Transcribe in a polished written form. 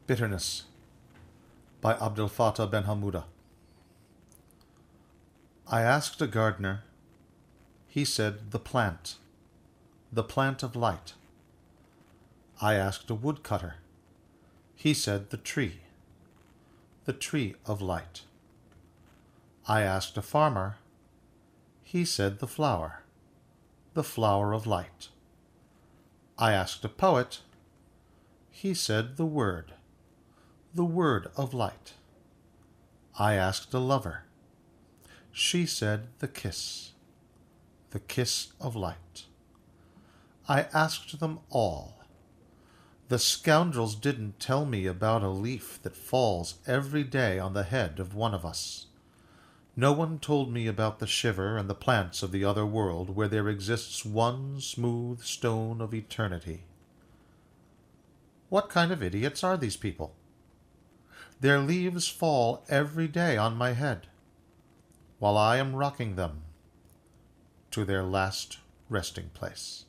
Bitterness by Abdel Fattah Ben-Hammouda. I asked a gardener. He said, the plant of light. I asked a woodcutter. He said, the tree of light. I asked a farmer. He said, the flower of light. I asked a poet. He said, the word of light. I asked a lover. She said, the kiss of light. I asked them all. The scoundrels didn't tell me about a leaf that falls every day on the head of one of us. No one told me about the shiver and the plants of the other world where there exists one smooth stone of eternity. What kind of idiots are these people? Their leaves fall every day on my head, while I am rocking them to their last resting place.